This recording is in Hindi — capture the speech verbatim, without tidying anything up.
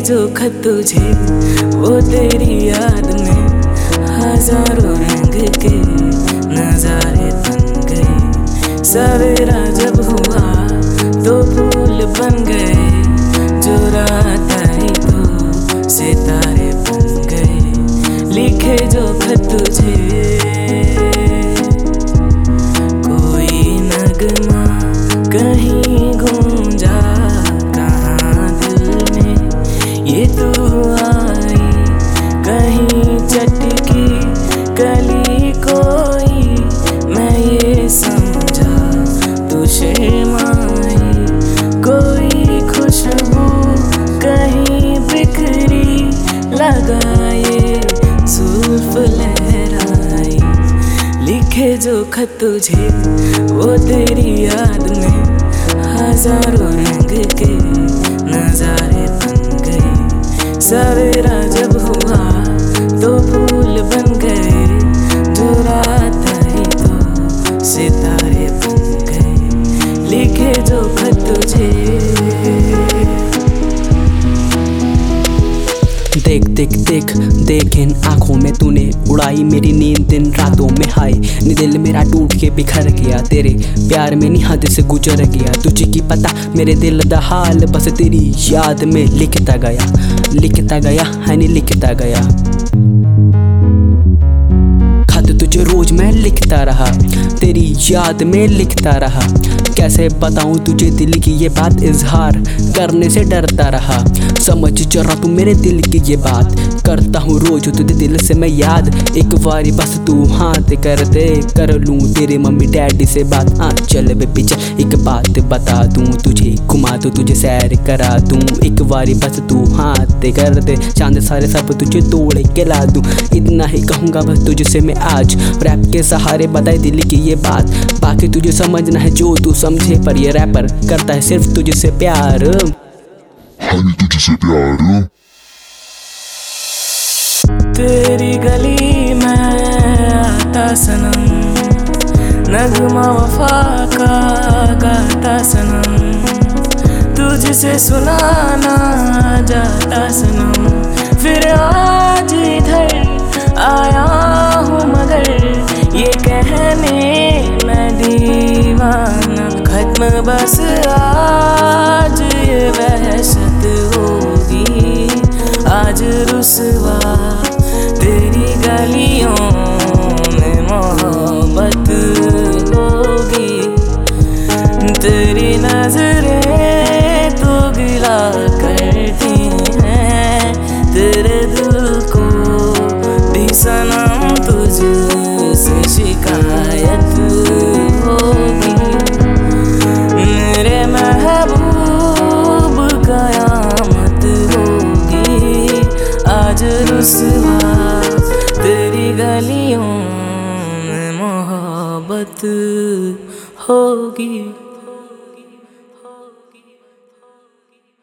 जो खत तुझे वो तेरी याद में हजारों रंग के नजारे बन गए। सवेरा जब हुआ तो फूल बन गए, जो रात आई तो सितारे बन गए। लिखे जो खत तुझे कोई नगमा कहीं गूंजा कहाँ दिल में ये तू आई, कहीं चटकी कली कोई मैं ये समझा तू शर्माई। कोई खुशबू कहीं बिखरी लगाए जुल्फ लहराई। लिखे जो खत तुझे वो तेरी याद में हजारों रंग के नजारे बन गए। सवेरा जब हुआ तो फूल बन गए, जो रात आई तो सितारे बन गए। लिखे जो खत तुझे। देख देख देख देख इन आँखों में तूने उड़ाई मेरी नींद दिन रातों में। हाय नी दिल मेरा टूट के बिखर गया, तेरे प्यार में नी हद से गुजर गया। तुझे की पता मेरे दिल दा हाल, बस तेरी याद में लिखता गया लिखता गया है नी लिखता गया। खत तुझे रोज मैं लिखता रहा, तेरी याद में लिखता रहा। कैसे बताऊं तुझे दिल की ये बात, इजहार करने से डरता रहा। समझ जरा तू मेरे दिल की ये बात, करता हूँ रोज तुझे दिल से मैं याद। एक बारी बस तू हाथ कर दे, कर लूँ तेरे मम्मी डैडी से बात। हाँ चल बे पीछे एक बात बता दूँ तुझे, घुमा दूँ तुझे सैर करा दूँ। एक बारी बस तू हाथ कर दे, चांद सारे सब तुझे तोड़ के ला दूँ। इतना ही कहूँगा बस तुझसे मैं आज, रैप के सहारे बताए दिल की ये बात। बाकी तुझे समझना है जो तू समझे, पर ये रैपर करता है सिर्फ तुझसे प्यार। हनी तुझसे प्यार। तेरी गली में आता सनम, नगमा वफा का गाता सनम। तुझसे सुनाना जाता सनम, फिर आज इधर आया हूँ मगर ये कहने मैं दीवाना। खत्म बस आज ये वहशत होगी, आज रुसवा तेरी गलियों में मोहब्बत होगी। तेरी नजरें तो गिला करती हैं, तेरे दिल को भी सनम तुझसे शिकायत होगी। मेरे महबूब कयामत होगी, आज रुसवा तेरी गलियों में मोहब्बत होगी।